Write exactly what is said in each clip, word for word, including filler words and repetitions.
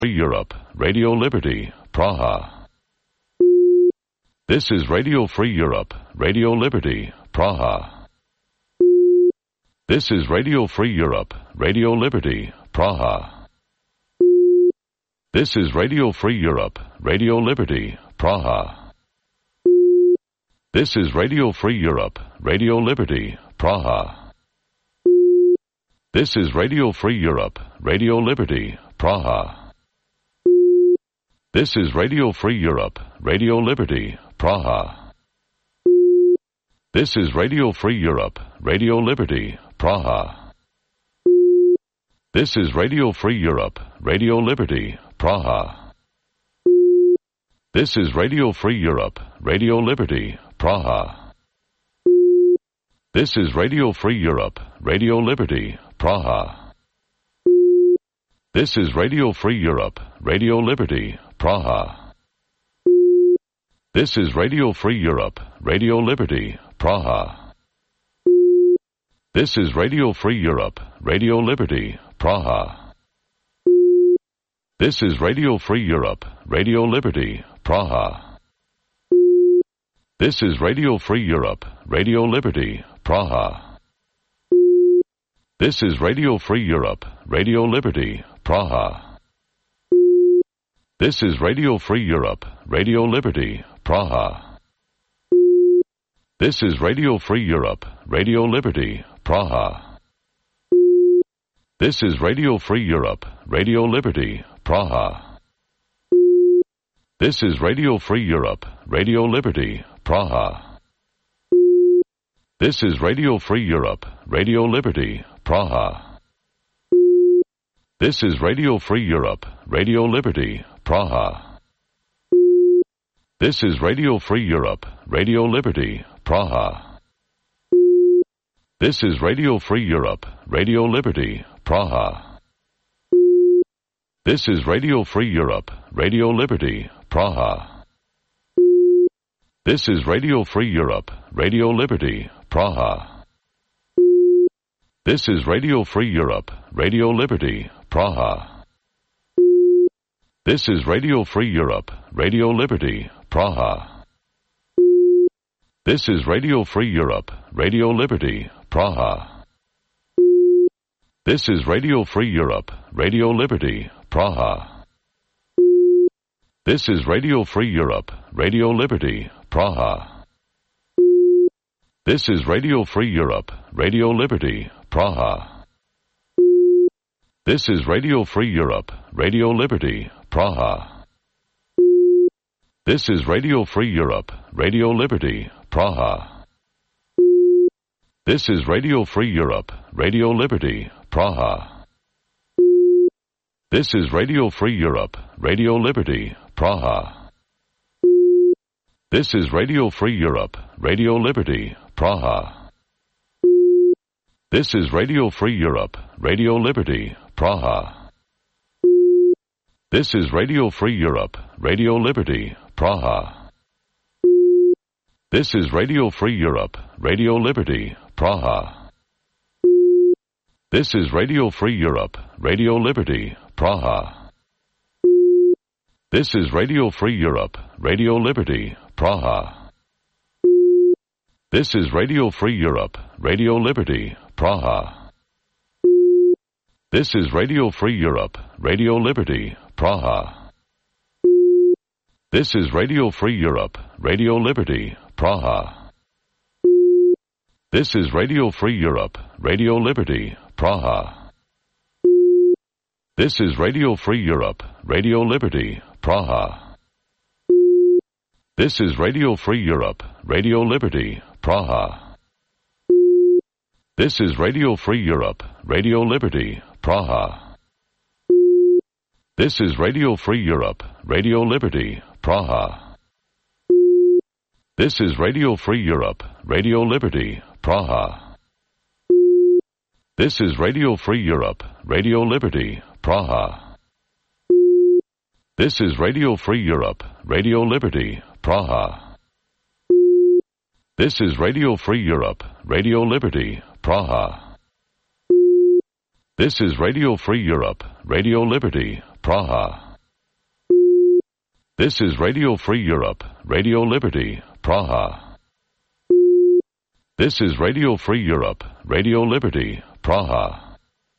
Free Europe, Radio Liberty, Praha. This is Radio Free Europe, Radio Liberty, Praha. This is Radio Free Europe, Radio Liberty, Praha. This is Radio Free Europe, Radio Liberty, Praha. This is Radio Free Europe, Radio Liberty, Praha. This is Radio Free Europe, Radio Liberty, Praha. This is Radio Free Europe, Radio Liberty, Praha. This is Radio Free Europe, Radio Liberty, Praha. This is Radio Free Europe, Radio Liberty, Praha. This is Radio Free Europe, Radio Liberty, Praha. This is Radio Free Europe, Radio Liberty, Praha. This is Radio Free Europe, Radio Liberty, Praha. This is Radio Free Europe, Radio Liberty, Praha. This is Radio Free Europe, Radio Liberty, Praha. This is Radio Free Europe, Radio Liberty, Praha. This is Radio Free Europe, Radio Liberty, Praha. This is Radio Free Europe, Radio Liberty, Praha. This is Radio Free Europe, Radio Liberty, Praha. This is Radio Free Europe, Radio Liberty, Praha. This is Radio Free Europe, Radio Liberty, Praha. This is Radio Free Europe, Radio Liberty, Praha. This is Radio Free Europe, Radio Liberty, Praha. This is Radio Free Europe, Radio Liberty, Praha. This is Radio Free Europe, Radio Liberty, Praha. This is Radio Free Europe, Radio Liberty, Praha. This is Radio Free Europe, Radio Liberty, Praha. This is Radio Free Europe, Radio Liberty, Praha. This is Radio Free Europe, Radio Liberty, Praha. This is Radio Free Europe, Radio Liberty, Praha. This is Radio Free Europe, Radio Liberty, Praha. This is Radio Free Europe, Radio Liberty, Praha. This is Radio Free Europe, Radio Liberty, Praha. This is Radio Free Europe, Radio Liberty, Praha. This is Radio Free Europe, Radio Liberty, Praha. This is Radio Free Europe, Radio Liberty, Praha. This is Radio Free Europe, Radio Liberty, Praha. This is Radio Free Europe, Radio Liberty, Praha. This is Radio Free Europe, Radio Liberty, Praha. This is Radio Free Europe, Radio Liberty, Praha. This is Radio Free Europe, Radio Liberty, Praha. This is Radio Free Europe, Radio Liberty, Praha. This is Radio Free Europe, Radio Liberty, Praha. This is Radio Free Europe, Radio Liberty, Praha. This is Radio Free Europe, Radio Liberty, Praha. This is Radio Free Europe, Radio Liberty, Praha. This is Radio Free Europe, Radio Liberty, Praha. This is Radio Free Europe, Radio Liberty, Praha. This is Radio Free Europe, Radio Liberty, Praha. This is Radio Free Europe, Radio Liberty, Praha. This is Radio Free Europe, Radio Liberty, Praha. This is Radio Free Europe, Radio Liberty, Praha. This is Radio Free Europe, Radio Liberty, Praha. This is Radio Free Europe, Radio Liberty, Praha. This is Radio Free Europe, Radio Liberty, Praha. This is Radio Free Europe, Radio Liberty, Praha. This is Radio Free Europe, Radio Liberty, Praha. This is Radio Free Europe, Radio Liberty, Praha. This is Radio Free Europe, Radio Liberty, Praha.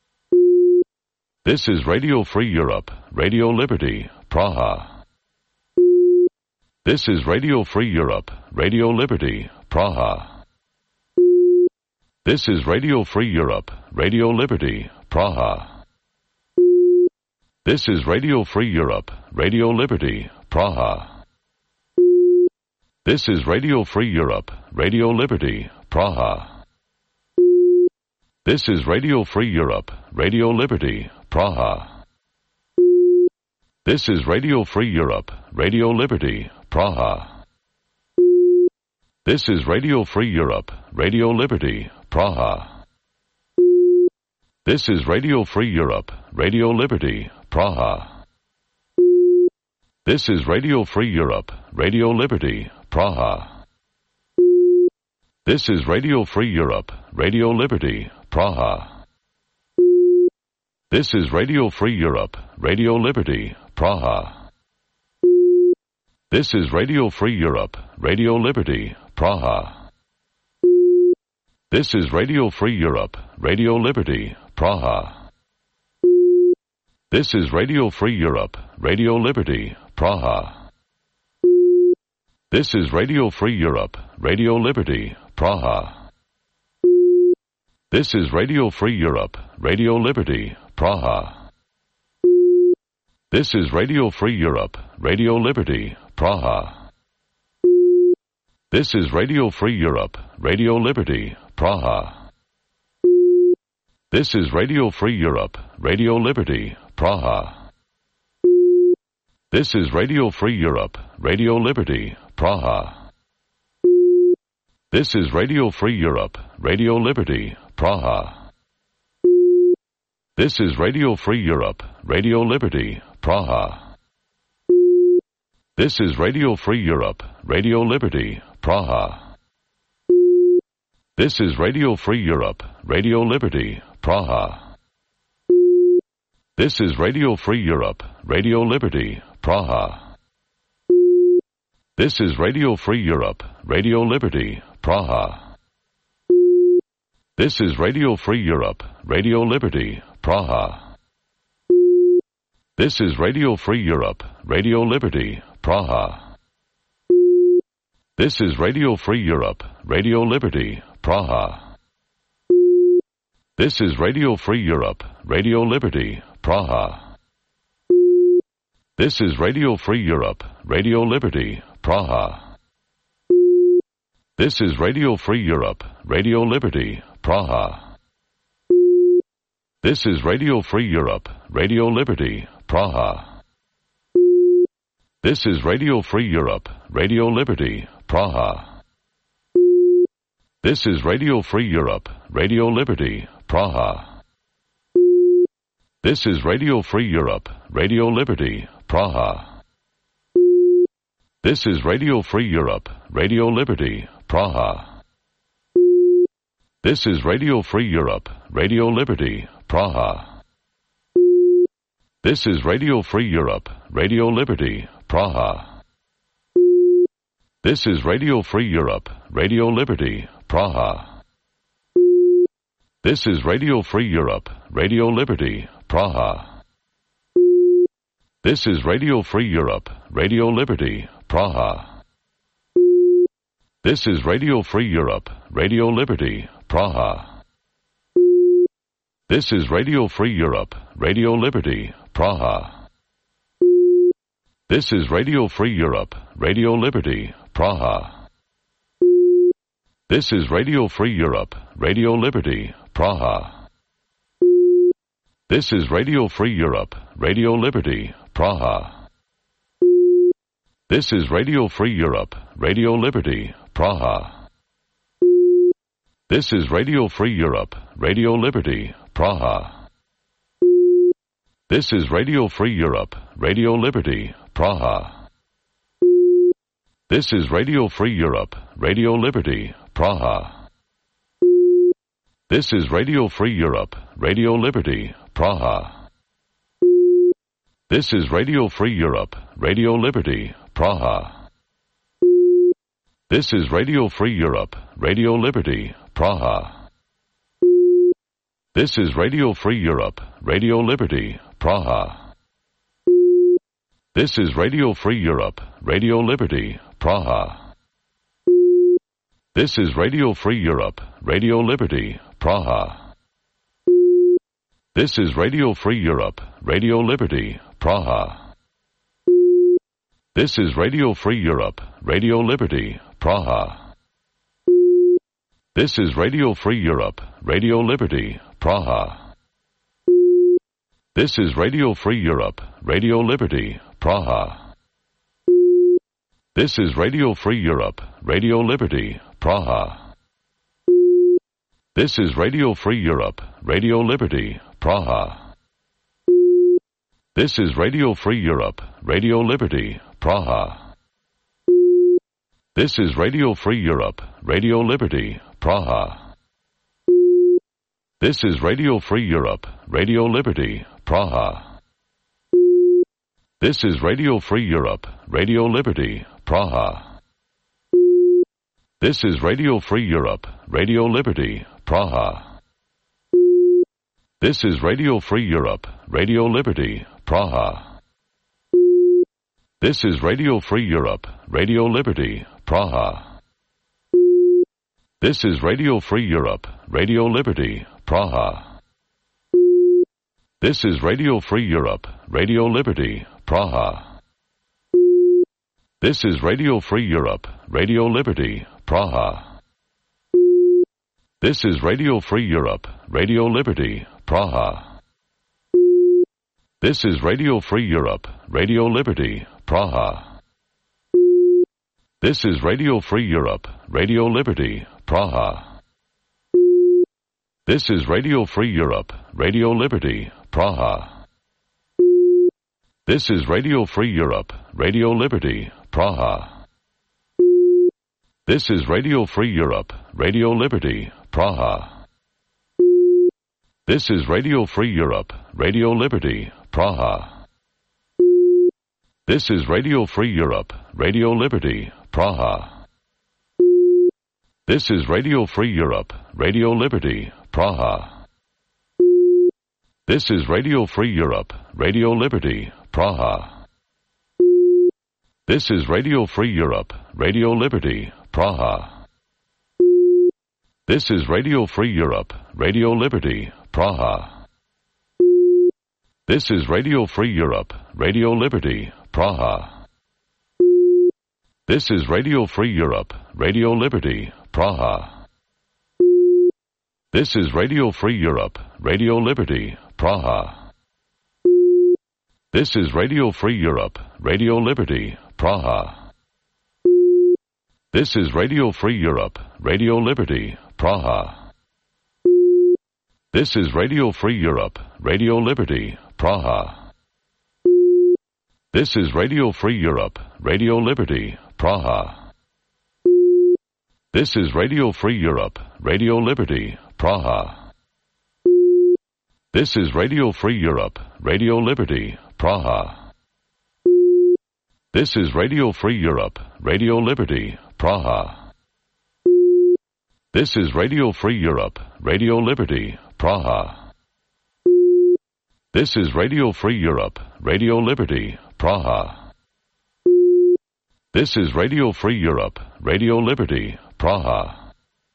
This is Radio Free Europe, Radio Liberty, Praha. This is Radio Free Europe, Radio Liberty, Praha. This is Radio Free Europe, Radio Liberty, Praha. This is Radio Free Europe, Radio Liberty, Praha. This is Radio Free Europe, Radio Liberty, Praha. This is Radio Free Europe, Radio Liberty, Praha. This is Radio Free Europe, Radio Liberty, Praha. This is Radio Free Europe, Radio Liberty, Praha. This is Radio Free Europe, Radio Liberty, Praha. This is Radio Free Europe, Radio Liberty, Praha. This is Radio Free Europe, Radio Liberty, Praha. This is Radio Free Europe, Radio Liberty, Praha. This is Radio Free Europe, Radio Liberty, Praha. This is Radio Free Europe, Radio Liberty, Praha. This is Radio Free Europe, Radio Liberty, Praha. This is Radio Free Europe, Radio Liberty, Praha. This is Radio Free Europe, Radio Liberty, Praha. This is Radio Free Europe, Radio Liberty, Praha. This is Radio Free Europe, Radio Liberty, Praha. This is Radio Free Europe, Radio Liberty, Praha. This is Radio Free Europe, Radio Liberty, Praha. This is Radio Free Europe, Radio Liberty, Praha. This is Radio Free Europe, Radio Liberty, Praha. This is Radio Free Europe, Radio Liberty, Praha. This is Radio Free Europe, Radio Liberty, Praha. This is Radio Free Europe, Radio Liberty, Praha. This is Radio Free Europe, Radio Liberty, Praha. This is Radio Free Europe, Radio Liberty, Praha. This is Radio Free Europe, Radio Liberty, Praha. This is Radio Free Europe, Radio Liberty, Praha. This is Radio Free Europe, Radio Liberty, Praha. This is Radio Free Europe, Radio Liberty, Praha. This is Radio Free Europe, Radio Liberty, Praha. This is Radio Free Europe, Radio Liberty, Praha. This is Radio Free Europe, Radio Liberty, Praha. This is Radio Free Europe, Radio Liberty, Praha. This is Radio Free Europe, Radio Liberty, Praha. This is Radio Free Europe, Radio Liberty, Praha. This is Radio Free Europe, Radio Liberty, Praha. This is Radio Free Europe, Radio Liberty, Praha. This is Radio Free Europe, Radio Liberty, Praha. This is Radio Free Europe, Radio Liberty, Praha. This is Radio Free Europe, Radio Liberty, Praha. This is Radio Free Europe, Radio Liberty, Praha. This is Radio Free Europe, Radio Liberty, Praha. This is Radio Free Europe, Radio Liberty, Praha. This is Radio Free Europe, Radio Liberty, Praha. This is Radio Free Europe, Radio Liberty, Praha. This is Radio Free Europe, Radio Liberty, Praha. This is Radio Free Europe, Radio Liberty, Praha. This is Radio Free Europe, Radio Liberty, Praha. This is Radio Free Europe, Radio Liberty, Praha. This is Radio Free Europe, Radio Liberty, Praha. This is Radio Free Europe, Radio Liberty, Praha. This is Radio Free Europe, Radio Liberty, Praha. This is Radio Free Europe, Radio Liberty, Praha. This is Radio Free Europe, Radio Liberty, Praha. This is Radio Free Europe, Radio Liberty, Praha. This is Radio Free Europe, Radio Liberty, Praha. This is Radio Free Europe, Radio Liberty, Praha. This is Radio Free Europe, Radio Liberty, Praha. This is Radio Free Europe, Radio Liberty, Praha. This is Radio Free Europe, Radio Liberty, Praha. This is Radio Free Europe, Radio Liberty, Praha. This is Radio Free Europe, Radio Liberty, Praha. This is Radio Free Europe, Radio Liberty, Praha. This is Radio Free Europe, Radio Liberty, Praha. This is Radio Free Europe, Radio Liberty, Praha. This is Radio Free Europe, Radio Liberty, Praha. This is Radio Free Europe, Radio Liberty, Praha. This is Radio Free Europe, Radio Liberty, Praha. This is Radio Free Europe, Radio Liberty, Praha. This is Radio Free Europe, Radio Liberty, Praha. This is Radio Free Europe, Radio Liberty, Praha. This is Radio Free Europe, Radio Liberty, Praha. This is Radio Free Europe, Radio Liberty, Praha. This is Radio Free Europe, Radio Liberty, Praha. This is Radio Free Europe, Radio Liberty, Praha. This is Radio Free Europe, Radio Liberty, Praha. This is Radio Free Europe, Radio Liberty, Praha. This is Radio Free Europe, Radio Liberty, Praha. This is Radio Free Europe, Radio Liberty, Praha. This is Radio Free Europe, Radio Liberty, Praha. This is Radio Free Europe, Radio Liberty, Praha. This is Radio Free Europe, Radio Liberty, Praha. This is Radio Free Europe, Radio Liberty, Praha. This is Radio Free Europe, Radio Liberty, Praha. This is Radio Free Europe, Radio Liberty, Praha. This is Radio Free Europe, Radio Liberty, Praha. This is Radio Free Europe, Radio Liberty, Praha. This is Radio Free Europe, Radio Liberty, Praha. This is Radio Free Europe, Radio Liberty, Praha. This is Radio Free Europe, Radio Liberty, Praha. This is Radio Free Europe, Radio Liberty, Praha. This is Radio Free Europe, Radio Liberty, Praha. This is Radio Free Europe, Radio Liberty, Praha. This is Radio Free Europe, Radio Liberty, Praha. This is Radio Free Europe, Radio Liberty, Praha. This is Radio Free Europe, Radio Liberty, Praha.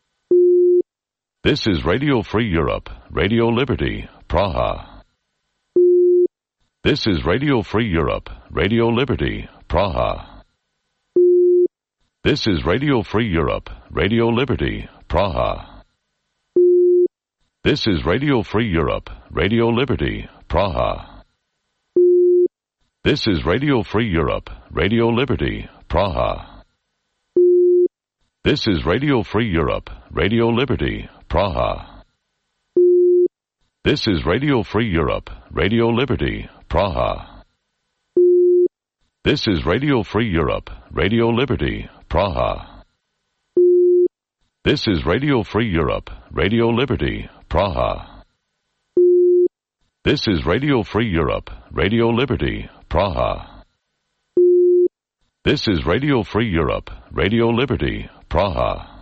This is Radio Free Europe, Radio Liberty, Praha. This is Radio Free Europe, Radio Liberty, Praha. This is Radio Free Europe, Radio Liberty, Praha. This is Radio Free Europe, Radio Liberty, Praha. This is Radio Free Europe, Radio Liberty, Praha. This is Radio Free Europe, Radio Liberty, Praha. This is Radio Free Europe, Radio Liberty, Praha. This is Radio Free Europe, Radio Liberty, Praha. This is Radio Free Europe, Radio Liberty, Praha. This is Radio Free Europe, Radio Liberty, Praha. This is Radio Free Europe, Radio Liberty, Praha.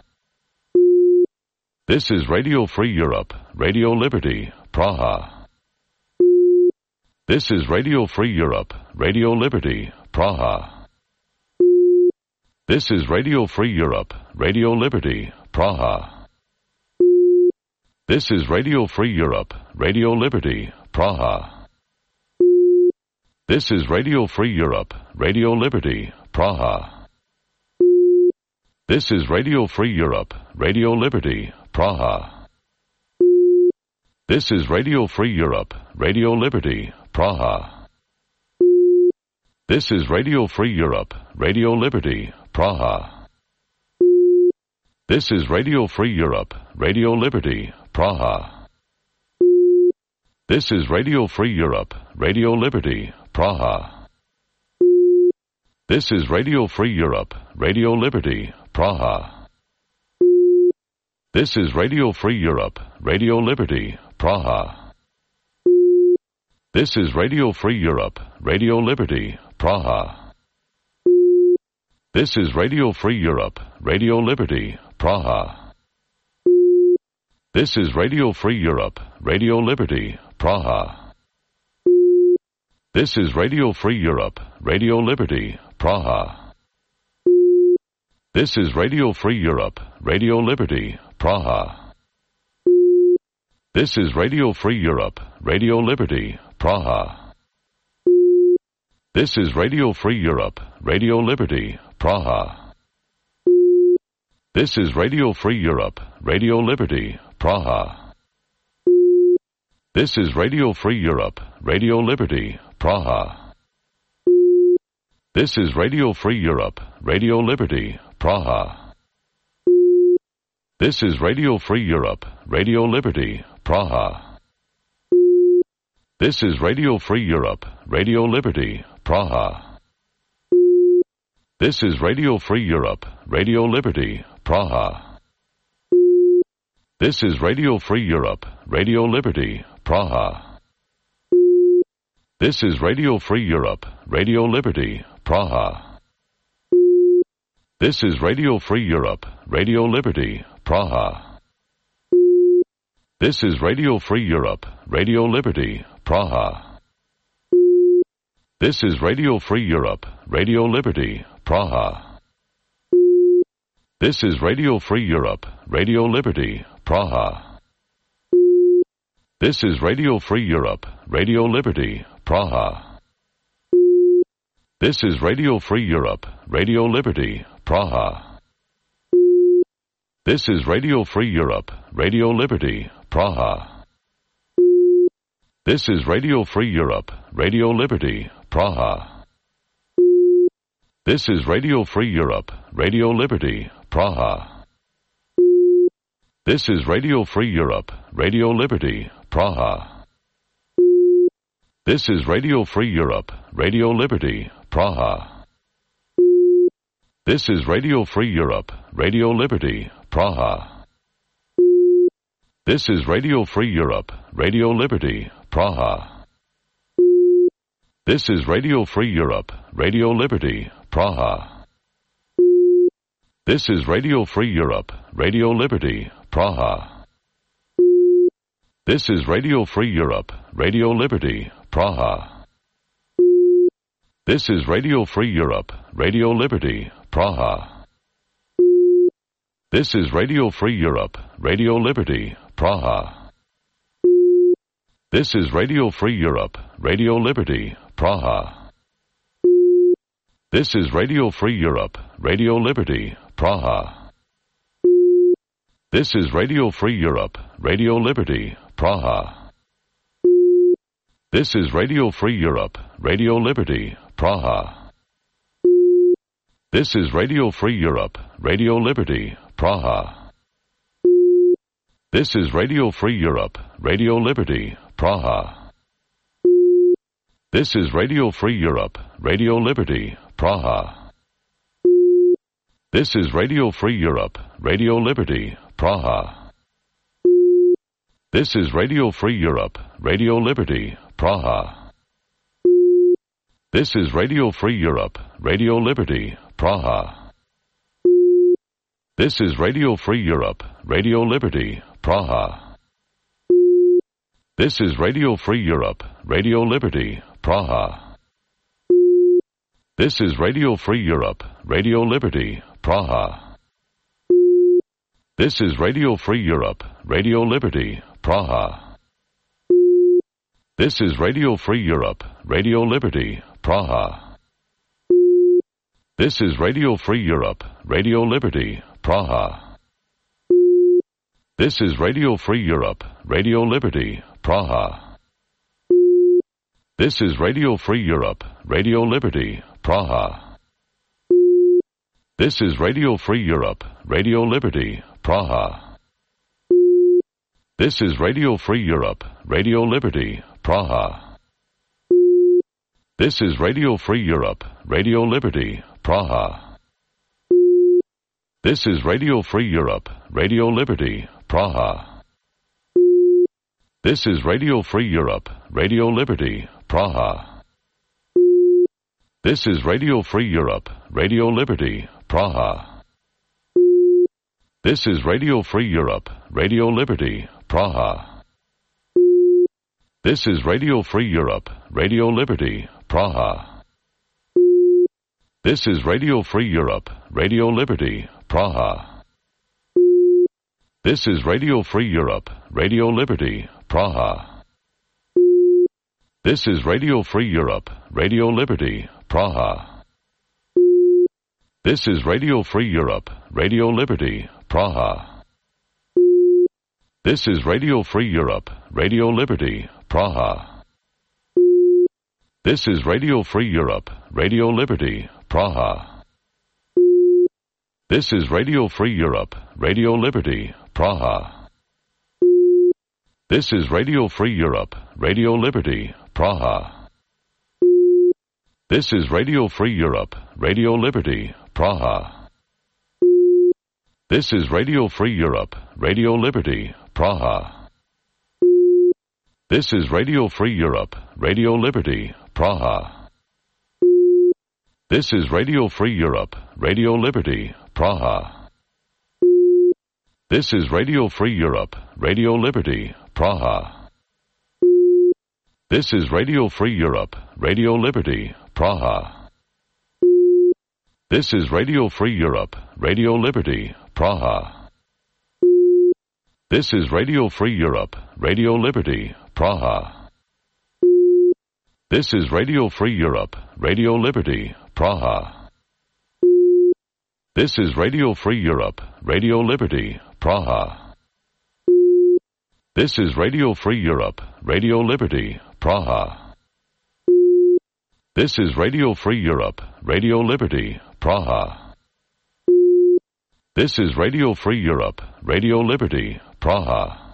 This is Radio Free Europe, Radio Liberty, Praha. This is Radio Free Europe, Radio Liberty, Praha. This is Radio Free Europe, Radio Liberty, Praha. This is Radio Free Europe, Radio Liberty, Praha. This is Radio Free Europe, Radio Liberty, Praha. This is Radio Free Europe, Radio Liberty, Praha. This is Radio Free Europe, Radio Liberty, Praha. This is Radio Free Europe, Radio Liberty, Praha. This is Radio Free Europe, Radio Liberty, Praha. This is Radio Free Europe, Radio Liberty, Praha. This is Radio Free Europe, Radio Liberty, Praha. This is Radio Free Europe, Radio Liberty, Praha. This is Radio Free Europe, Radio Liberty, Praha. This is Radio Free Europe, Radio Liberty, Praha. This is Radio Free Europe, Radio Liberty, Praha. This is Radio Free Europe, Radio Liberty, Praha. This is Radio Free Europe, Radio Liberty, Praha. This is Radio Free Europe, Radio Liberty, Praha. This is Radio Free Europe, Radio Liberty, Praha. This is Radio Free Europe, Radio Liberty, Praha. This is Radio Free Europe, Radio Liberty, Praha. This is Radio Free Europe, Radio Liberty, Praha. This is Radio Free Europe, Radio Liberty, Praha. This is Radio Free Europe, Radio Liberty, Praha. This is Radio Free Europe, Radio Liberty, Praha. This is Radio Free Europe, Radio Liberty, Praha. This is Radio Free Europe, Radio Liberty, Praha. This is Radio Free Europe, Radio Liberty, Praha. This is Radio Free Europe, Radio Liberty, Praha. This is Radio Free Europe, Radio Liberty, Praha. This is Radio Free Europe, Radio Liberty, Praha. This is Radio Free Europe, Radio Liberty, Praha. This is Radio Free Europe, Radio Liberty, Praha. This is Radio Free Europe, Radio Liberty, Praha. This is Radio Free Europe, Radio Liberty, Praha. This is Radio Free Europe, Radio Liberty, Praha. This is Radio Free Europe, Radio Liberty, Praha. This is Radio Free Europe, Radio Liberty, Praha. This is Radio Free Europe, Radio Liberty, Praha. This is Radio Free Europe, Radio Liberty, Praha. This is Radio Free Europe, Radio Liberty, Praha. This is Radio Free Europe, Radio Liberty, Praha. This is Radio Free Europe, Radio Liberty, Praha. This is Radio Free Europe, Radio Liberty, Praha. This is Radio Free Europe, Radio Liberty, Praha. This is Radio Free Europe, Radio Liberty, Praha. This is Radio Free Europe, Radio Liberty, Praha. This is Radio Free Europe, Radio Liberty, Praha. This is Radio Free Europe, Radio Liberty, Praha. This is Radio Free Europe, Radio Liberty, Praha. This is Radio Free Europe, Radio Liberty, Praha. This is Radio Free Europe, Radio Liberty, Praha. This is Radio Free Europe, Radio Liberty, Praha. This is Radio Free Europe, Radio Liberty, Praha. This is Radio Free Europe, Radio Liberty, Praha. This is Radio Free Europe, Radio Liberty, Praha. This is Radio Free Europe, Radio Liberty, Praha. This is Radio Free Europe, Radio Liberty, Praha. This is Radio Free Europe, Radio Liberty, Praha. This is Radio Free Europe, Radio Liberty, Praha. This is Radio Free Europe, Radio Liberty, Praha. This is Radio Free Europe, Radio Liberty, Praha. This is Radio Free Europe, Radio Liberty, Praha. This is Radio Free Europe, Radio Liberty, Praha. This is Radio Free Europe, Radio Liberty, Praha. This is Radio Free Europe, Radio Liberty, Praha. This is Radio Free Europe, Radio Liberty, Praha. This is Radio Free Europe, Radio Liberty, Praha. This is Radio Free Europe, Radio Liberty, Praha. This is Radio Free Europe, Radio Liberty, Praha. This is Radio Free Europe, Radio Liberty, Praha. This is Radio Free Europe, Radio Liberty, Praha. This is Radio Free Europe, Radio Liberty, Praha. This is Radio Free Europe, Radio Liberty, Praha. This is Radio Free Europe, Radio Liberty, Praha. This is Radio Free Europe, Radio Liberty, Praha. This is Radio Free Europe, Radio Liberty, Praha. This is Radio Free Europe, Radio Liberty, Praha. This is Radio Free Europe, Radio Liberty, Praha. This is Radio Free Europe, Radio Liberty, Praha. This is Radio Free Europe, Radio Liberty, Praha. This is Radio Free Europe, Radio Liberty, Praha. This is Radio Free Europe, Radio Liberty, Praha. This is Radio Free Europe, Radio Liberty, Praha. This is Radio Free Europe, Radio Liberty, Praha. This is Radio Free Europe, Radio Liberty, Praha. This is Radio Free Europe, Radio Liberty, Praha. This is Radio Free Europe, Radio Liberty, Praha. This is Radio Free Europe, Radio Liberty, Praha. This is Radio Free Europe, Radio Liberty, Praha. This is Radio Free Europe, Radio Liberty, Praha. This is Radio Free Europe, Radio Liberty, Praha.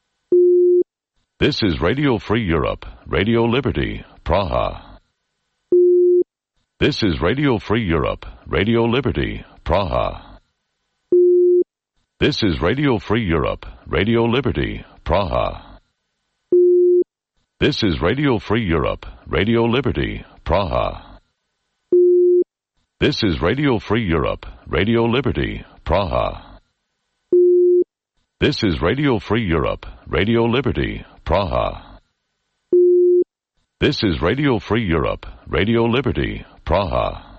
This is Radio Free Europe, Radio Liberty, Praha. This is Radio Free Europe, Radio Liberty, Praha. This is Radio Free Europe, Radio Liberty, Praha. This is Radio Free Europe, Radio Liberty, Praha. This is Radio Free Europe, Radio Liberty, Praha. This is Radio Free Europe, Radio Liberty, Praha. This is Radio Free Europe, Radio Liberty, Praha.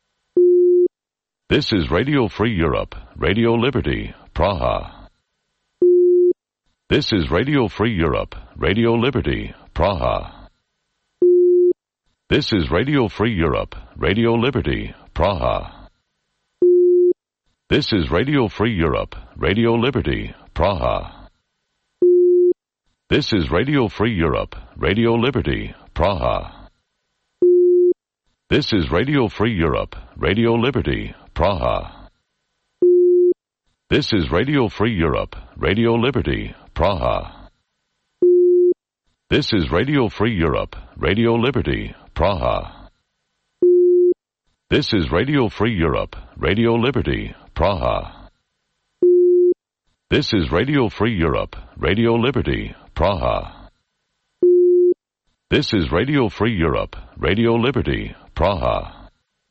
This is Radio Free Europe, Radio Liberty, Praha. This is Radio Free Europe, Radio Liberty, Praha. This is Radio Free Europe, Radio Liberty, Praha. This is Radio Free Europe, Radio Liberty, Praha. This is Radio Free Europe, Radio Liberty, Praha. This is Radio Free Europe, Radio Liberty, Praha. This is Radio Free Europe, Radio Liberty, Praha. This is Radio Free Europe, Radio Liberty, Praha. This is Radio Free Europe, Radio Liberty, Praha. This is Radio Free Europe, Radio Liberty, Praha. This is Radio Free Europe, Radio Liberty, Praha.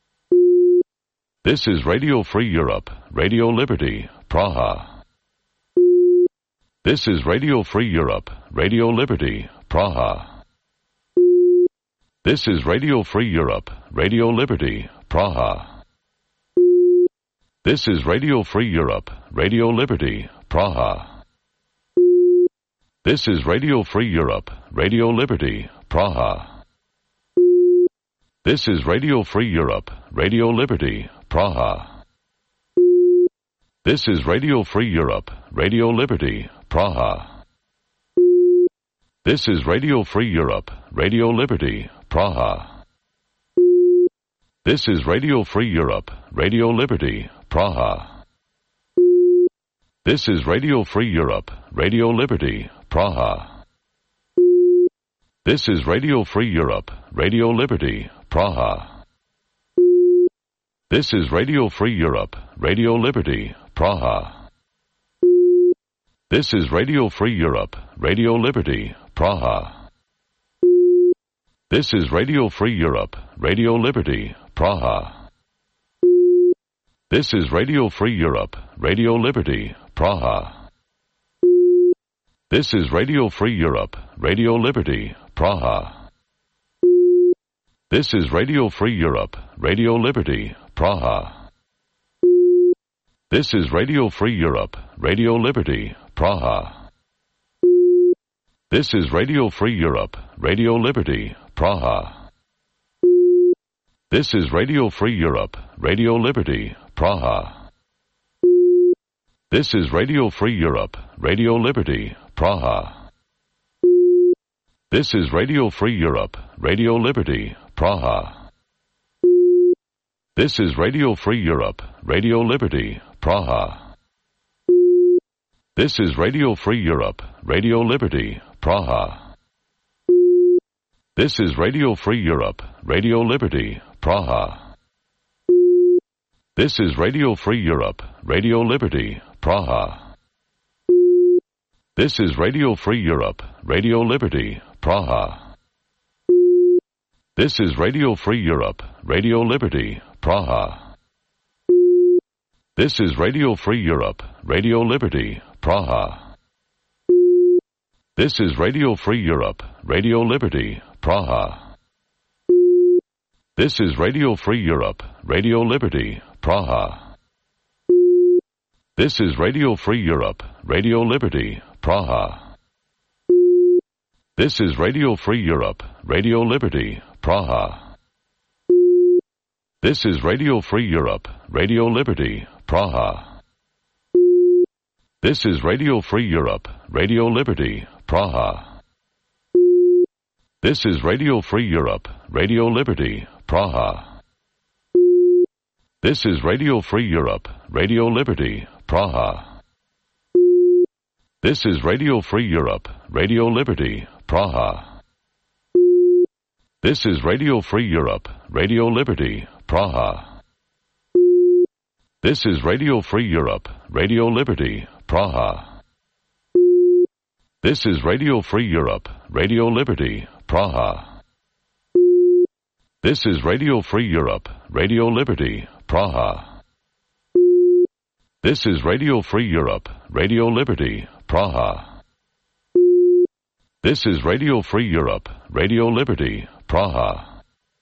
This is Radio Free Europe, Radio Liberty, Praha. This is Radio Free Europe, Radio Liberty, Praha. This is Radio Free Europe, Radio Liberty, Praha. This is Radio Free Europe, Radio Liberty, Praha. This is Radio Free Europe, Radio Liberty, Praha. This is Radio Free Europe, Radio Liberty, Praha. This is Radio Free Europe, Radio Liberty, Praha. This is Radio Free Europe, Radio Liberty, Praha. This is Radio Free Europe, Radio Liberty, Praha. This is Radio Free Europe, Radio Liberty, Praha. This is Radio Free Europe, Radio Liberty, Praha. This is Radio Free Europe, Radio Liberty, Praha. This is Radio Free Europe, Radio Liberty, Praha. This is Radio Free Europe, Radio Liberty, Praha. This is Radio Free Europe, Radio Liberty, Praha. This is Radio Free Europe, Radio Liberty, Praha. This is Radio Free Europe, Radio Liberty, Praha. This is Radio Free Europe, Radio Liberty, Praha. This is Radio Free Europe, Radio Liberty, Praha. This is Radio Free Europe, Radio Liberty, Praha. This is Radio Free Europe, Radio Liberty, Praha. This is Radio Free Europe, Radio Liberty, Praha. This is Radio Free Europe, Radio Liberty, Praha. This is Radio Free Europe, Radio Liberty, Praha. This is Radio Free Europe, Radio Liberty, Praha. This is Radio Free Europe, Radio Liberty, Praha. This is Radio Free Europe, Radio Liberty, Praha. This is Radio Free Europe, Radio Liberty, Praha. This is Radio Free Europe, Radio Liberty, Praha. This is Radio Free Europe, Radio Liberty, Praha. This is Radio Free Europe, Radio Liberty, Praha. This is Radio Free Europe, Radio Liberty, Praha. This is Radio Free Europe, Radio Liberty, Praha. This is Radio Free Europe, Radio Liberty, Praha. This is Radio Free Europe, Radio Liberty, Praha. This is Radio Free Europe, Radio Liberty, Praha. This is Radio Free Europe, Radio Liberty, Praha. This is Radio Free Europe, Radio Liberty, Praha. This is Radio Free Europe, Radio Liberty, Praha. This is Radio Free Europe, Radio Liberty, Praha. This is Radio Free Europe, Radio Liberty, Praha. This is Radio Free Europe, Radio Liberty, Praha. This is Radio Free Europe, Radio Liberty, Praha. This is Radio Free Europe, Radio Liberty, Praha.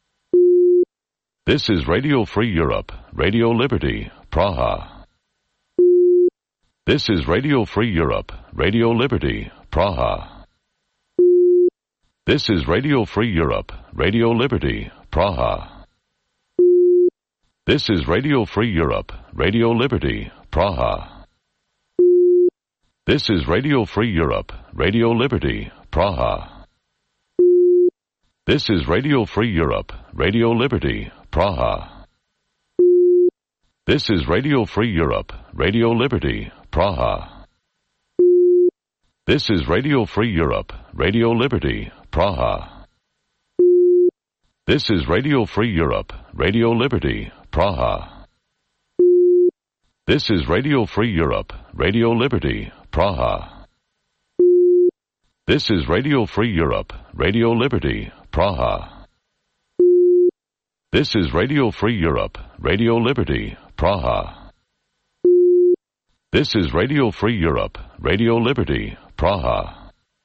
This is Radio Free Europe, Radio Liberty, Praha. This is Radio Free Europe, Radio Liberty, Praha. This is Radio Free Europe, Radio Liberty, Praha. This is Radio Free Europe, Radio Liberty, Praha. This is Radio Free Europe, Radio Liberty, Praha. This is Radio Free Europe, Radio Liberty, Praha. This is Radio Free Europe, Radio Liberty, Praha. This is Radio Free Europe, Radio Liberty, Praha. This is Radio Free Europe, Radio Liberty, Praha. This is Radio Free Europe, Radio Liberty, Praha. This is Radio Free Europe, Radio Liberty, Praha. This is Radio Free Europe, Radio Liberty, Praha. This is Radio Free Europe, Radio Liberty, Praha.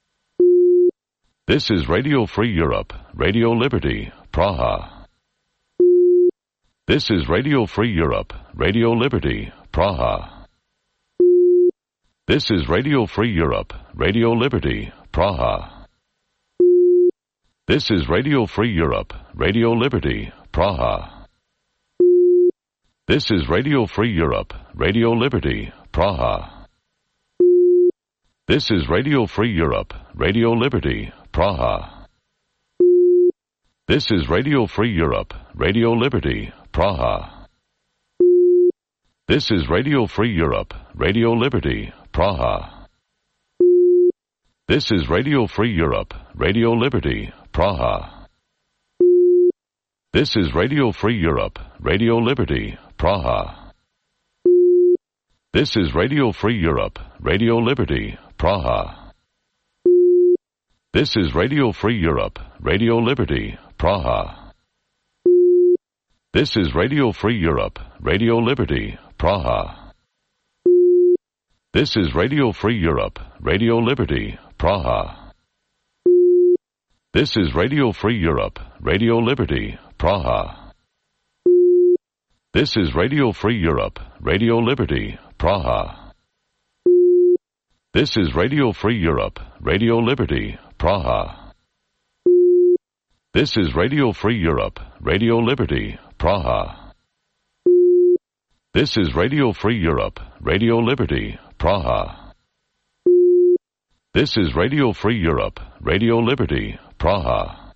This is Radio Free Europe, Radio Liberty, Praha. This is Radio Free Europe, Radio Liberty, Praha. This is Radio Free Europe, Radio Liberty, Praha. This is Radio Free Europe, Radio Liberty, Praha. This is Radio Free Europe, Radio Liberty, Praha. This is Radio Free Europe, Radio Liberty, Praha. This is Radio Free Europe, Radio Liberty, Praha. This is Radio Free Europe, Radio Liberty, Praha. This is Radio Free Europe, Radio Liberty, Praha. This is Radio Free Europe, Radio Liberty, Praha. This is Radio Free Europe, Radio Liberty, Praha. This is Radio Free Europe, Radio Liberty, Praha. This is Radio Free Europe, Radio Liberty, Praha. This is Radio Free Europe, Radio Liberty, Praha. This is Radio Free Europe, Radio Liberty, Praha. This is Radio Free Europe, Radio Liberty, Praha. This is Radio Free Europe, Radio Liberty, Praha. This is Radio Free Europe, Radio Liberty, Praha. This is Radio Free Europe, Radio Liberty, Praha. This is Radio Free Europe, Radio Liberty, Praha.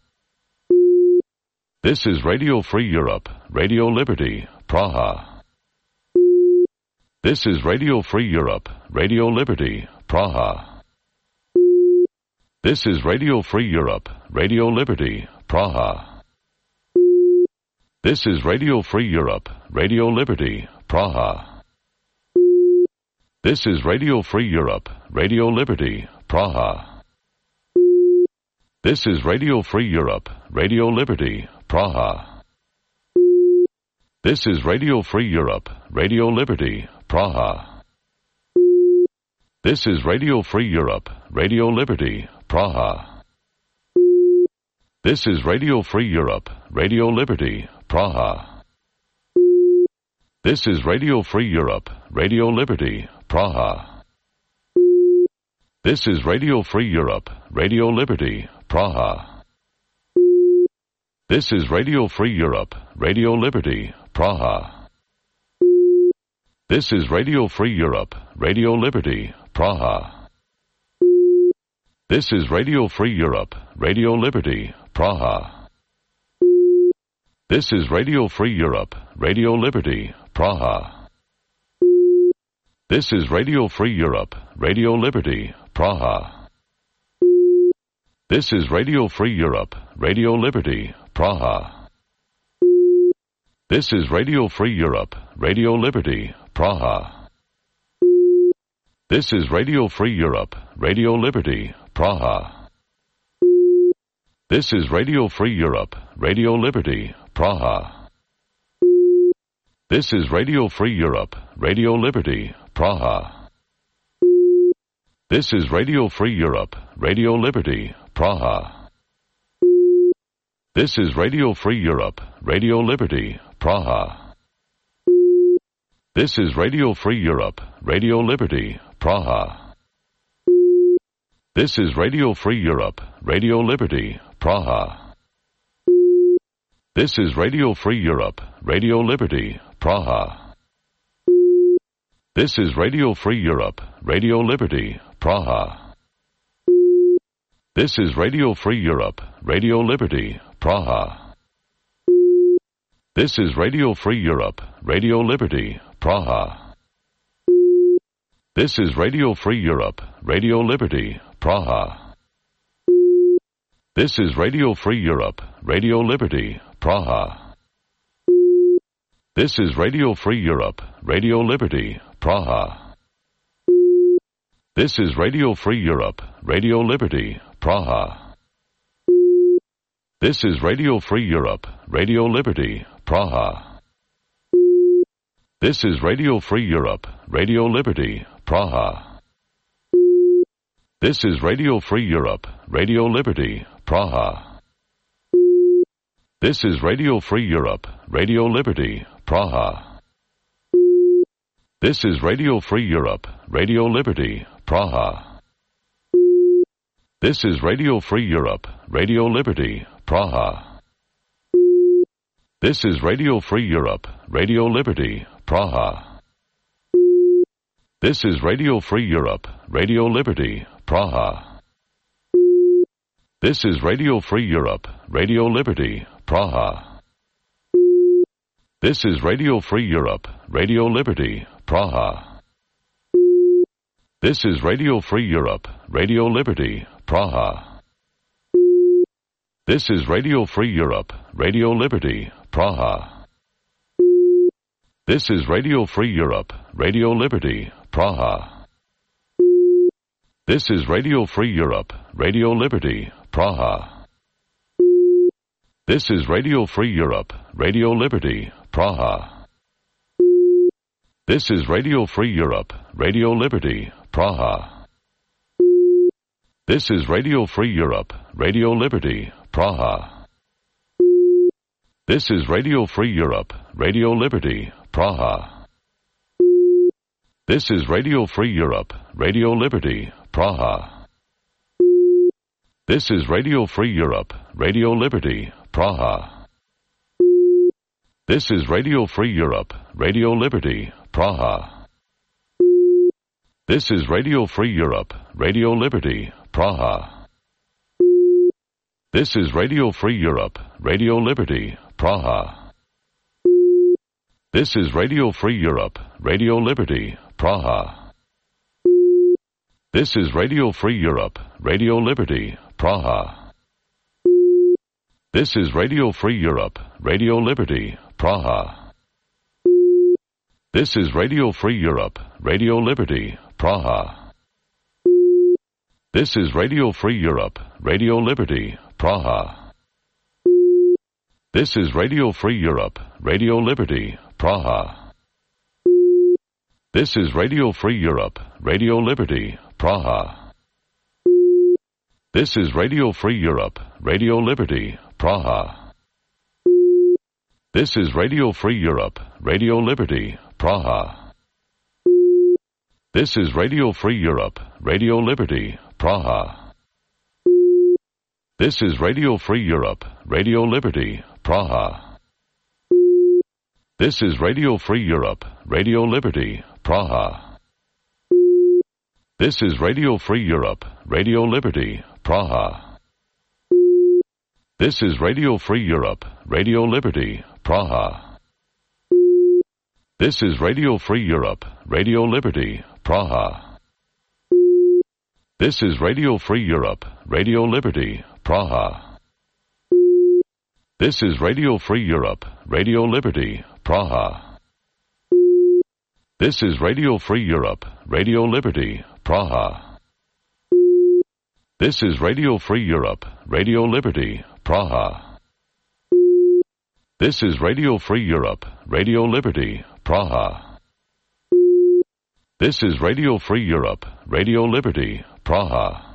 This is Radio Free Europe, Radio Liberty, Praha. This is Radio Free Europe, Radio Liberty, Praha. This is Radio Free Europe, Radio Liberty, Praha. This is Radio Free Europe, Radio Liberty, Praha. This is Radio Free Europe, Radio Liberty, Praha. This is Radio Free Europe, Radio Liberty, Praha. This is Radio Free Europe, Radio Liberty, Praha. This is Radio Free Europe, Radio Liberty, Praha. This is Radio Free Europe, Radio Liberty, Praha. This is Radio Free Europe, Radio Liberty, Praha. This is Radio Free Europe, Radio Liberty, Praha. This is Radio Free Europe, Radio Liberty, Praha. This is Radio Free Europe, Radio Liberty, Praha. This is Radio Free Europe, Radio Liberty, Praha. This is Radio Free Europe, Radio Liberty, Praha. This is Radio Free Europe, Radio Liberty, Praha. This is Radio Free Europe, Radio Liberty, Praha. This is Radio Free Europe, Radio Liberty, Praha. This is Radio Free Europe, Radio Liberty, Praha. This is Radio Free Europe, Radio Liberty, Praha. This is Radio Free Europe, Radio Liberty, Praha. This is Radio Free Europe, Radio Liberty, Praha. This is Radio Free Europe, Radio Liberty, Praha. This is Radio Free Europe, Radio Liberty, Praha. This is Radio Free Europe, Radio Liberty, Praha. This is Radio Free Europe, Radio Liberty, Praha. This is Radio Free Europe, Radio Liberty, Praha. This is Radio Free Europe, Radio Liberty, Praha. This is Radio Free Europe, Radio Liberty, Praha. This is Radio Free Europe, Radio Liberty, Praha. This is Radio Free Europe, Radio Liberty, Praha. This is Radio Free Europe, Radio Liberty, Praha. This is Radio Free Europe, Radio Liberty, Praha. This is Radio Free Europe, Radio Liberty, Praha. This is Radio Free Europe, Radio Liberty, Praha. This is Radio Free Europe, Radio Liberty, Praha. This is Radio Free Europe, Radio Liberty, Praha. This is Radio Free Europe, Radio Liberty, Praha. This is Radio Free Europe, Radio Liberty, Praha. This is Radio Free Europe, Radio Liberty, Praha. This is Radio Free Europe, Radio Liberty, Praha. This is Radio Free Europe, Radio Liberty, Praha. This is Radio Free Europe, Radio Liberty, Praha. This is Radio Free Europe, Radio Liberty, Praha. This is Radio Free Europe, Radio Liberty, Praha. This is Radio Free Europe, Radio Liberty, Praha. This is Radio Free Europe, Radio Liberty, Praha. This is Radio Free Europe, Radio Liberty, Praha. This is Radio Free Europe, Radio Liberty, Praha. This is Radio Free Europe, Radio Liberty, Praha. This is Radio Free Europe, Radio Liberty, Praha. This is Radio Free Europe, Radio Liberty, Praha. This is Radio Free Europe, Radio Liberty, Praha. This is Radio Free Europe, Radio Liberty, Praha. This is Radio Free Europe, Radio Liberty, Praha. This is Radio Free Europe, Radio Liberty, Praha. This is Radio Free Europe, Radio Liberty, Praha. This is Radio Free Europe, Radio Liberty, Praha. This is Radio Free Europe, Radio Liberty, Praha. This is Radio Free Europe, Radio Liberty, Praha. This is Radio Free Europe, Radio Liberty, Praha. This is Radio Free Europe, Radio Liberty, Praha. This is Radio Free Europe, Radio Liberty, Praha. This is Radio Free Europe, Radio Liberty, Praha. This is Radio Free Europe, Radio Liberty, Praha. This is Radio Free Europe, Radio Liberty, Praha. This is Radio Free Europe, Radio Liberty, Praha. This is Radio Free Europe, Radio Liberty, Praha. This is Radio Free Europe, Radio Liberty, Praha. This is Radio Free Europe, Radio Liberty, Praha. This is Radio Free Europe, Radio Liberty, Praha. This is Radio Free Europe, Radio Liberty, Praha. This is Radio Free Europe, Radio Liberty, Praha. This is Radio Free Europe, Radio Liberty, Praha. This is Radio Free Europe, Radio Liberty, Praha. This is Radio Free Europe, Radio Liberty, Praha. This is Radio Free Europe, Radio Liberty, Praha.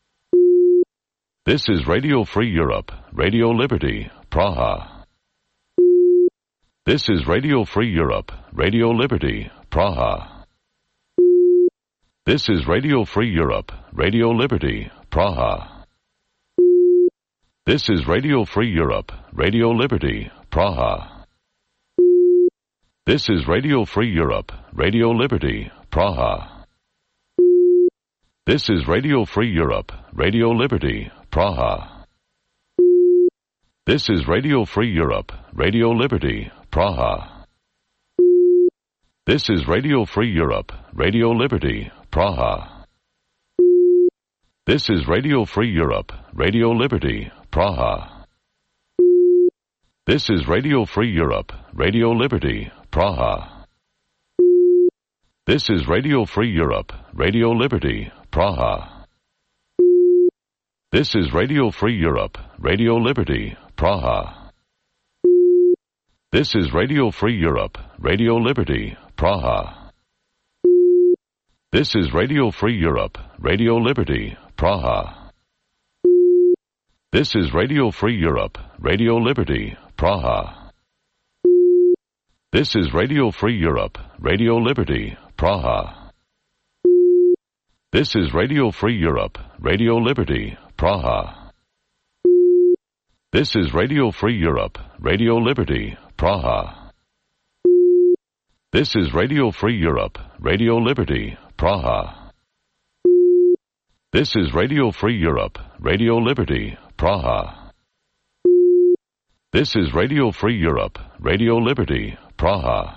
This is Radio Free Europe, Radio Liberty, Praha. This is Radio Free Europe, Radio Liberty, Praha. This is Radio Free Europe, Radio Liberty, Praha. This is Radio Free Europe, Radio Liberty, Praha. This is Radio Free Europe, Radio Liberty, Praha. This is Radio Free Europe, Radio Liberty, Praha. This is Radio Free Europe, Radio Liberty, Praha. This is Radio Free Europe, Radio Liberty, Praha. This is Radio Free Europe, Radio Liberty, Praha. This is Radio Free Europe, Radio Liberty, Praha. This is Radio Free Europe, Radio Liberty, Praha. This is Radio Free Europe, Radio Liberty, Praha. This is Radio Free Europe, Radio Liberty, Praha. This is Radio Free Europe, Radio Liberty, Praha. This is Radio Free Europe, Radio Liberty, Praha. This is Radio Free Europe, Radio Liberty, Praha. This is Radio Free Europe, Radio Liberty, Praha. This is Radio Free Europe, Radio Liberty, Praha. This is Radio Free Europe, Radio Liberty, Praha. This is Radio Free Europe, Radio Liberty, Praha. This is Radio Free Europe, Radio Liberty, Praha.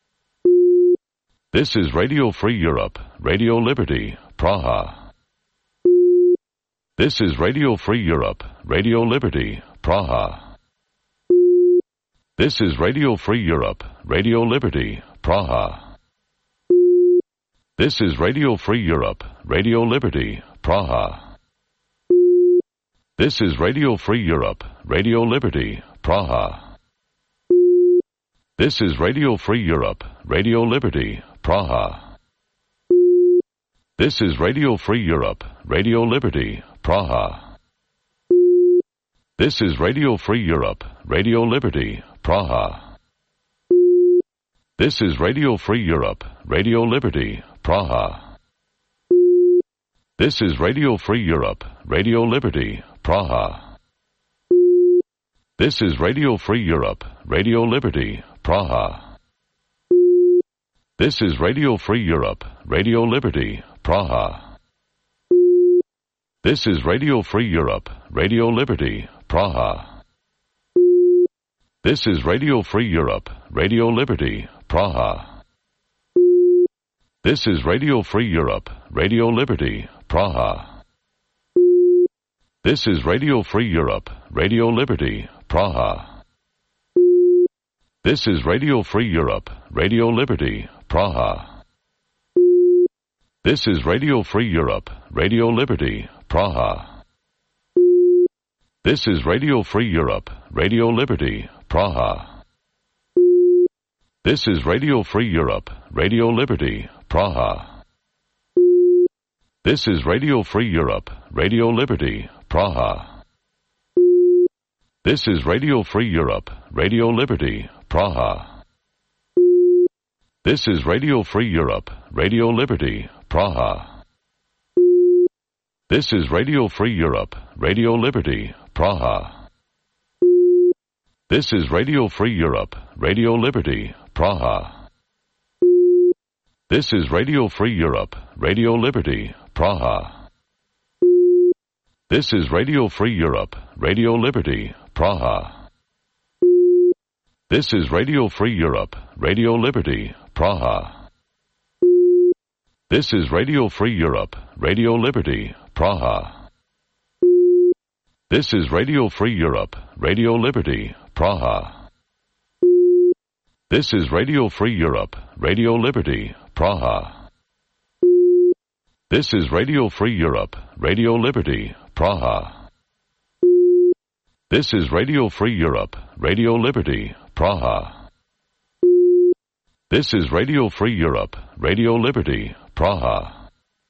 This is Radio Free Europe, Radio Liberty, Praha. This is Radio Free Europe, Radio Liberty, Praha. This is Radio Free Europe, Radio Liberty, Praha. This is Radio Free Europe, Radio Liberty, Praha. This is Radio Free Europe, Radio Liberty, Praha. This is Radio Free Europe, Radio Liberty, Praha. This is Radio Free Europe, Radio Liberty, Praha. This is Radio Free Europe, Radio Liberty, Praha. This is Radio Free Europe, Radio Liberty, Praha. This is Radio Free Europe, Radio Liberty, Praha. This is Radio Free Europe, Radio Liberty, Praha. This is Radio Free Europe, Radio Liberty, Praha. This is Radio Free Europe, Radio Liberty, Praha. This is Radio Free Europe, Radio Liberty, Praha. This is Radio Free Europe, Radio Liberty, Praha. This is Radio Free Europe, Radio Liberty, Praha. This is Radio Free Europe, Radio Liberty, Praha. This is Radio Free Europe, Radio Liberty, Praha. This is Radio Free Europe, Radio Liberty, Praha. This is Radio Free Europe, Radio Liberty, Praha. This is Radio Free Europe, Radio Liberty, Praha. This is Radio Free Europe, Radio Liberty, Praha. This is Radio Free Europe, Radio Liberty, Praha. This is Radio Free Europe, Radio Liberty, Praha. This is Radio Free Europe, Radio Liberty, Praha. This is Radio Free Europe, Radio Liberty, Praha. This is Radio Free Europe, Radio Liberty, Praha. This is Radio Free Europe, Radio Liberty, Praha. This is Radio Free Europe, Radio Liberty, Praha. This is Radio Free Europe, Radio Liberty, Praha. This is Radio Free Europe, Radio Liberty, Praha. This is Radio Free Europe, Radio Liberty, Praha. This is Radio Free Europe, Radio Liberty, Praha. This is Radio Free Europe, Radio Liberty, Praha.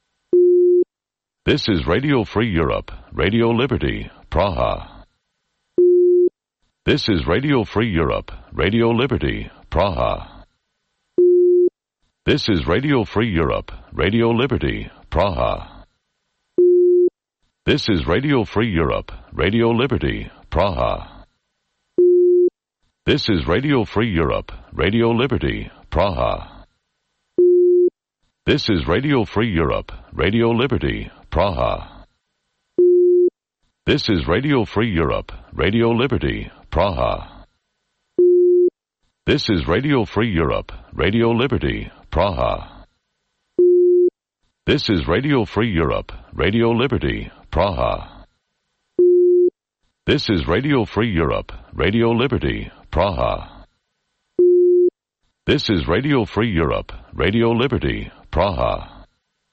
This is Radio Free Europe, Radio Liberty, Praha. This is Radio Free Europe, Radio Liberty, Praha. This is Radio Free Europe, Radio Liberty, Praha. This is Radio Free Europe, Radio Liberty, Praha. This is Radio Free Europe, Radio Liberty, Praha. This is Radio Free Europe, Radio Liberty, Praha. This is Radio Free Europe, Radio Liberty, Praha. This is Radio Free Europe, Radio Liberty, Praha. This is Radio Free Europe, Radio Liberty, Praha. This is Radio Free Europe, Radio Liberty, Praha. This is Radio Free Europe, Radio Liberty, Praha.